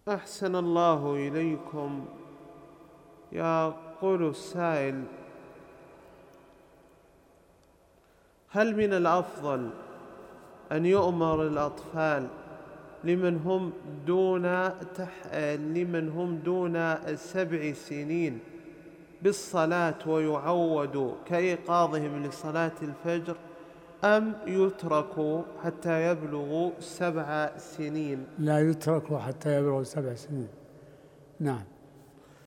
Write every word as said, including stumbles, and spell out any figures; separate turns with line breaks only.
أحسن الله إليكم. يقول السائل: هل من الأفضل أن يؤمر الأطفال لمن هم دون تح... لمن هم دون سبع سنين بالصلاة ويعودوا كإيقاظهم لصلاة الفجر، أم يتركوا حتى يبلغوا سبع سنين؟
لا، يتركوا حتى يبلغوا سبع سنين. نعم.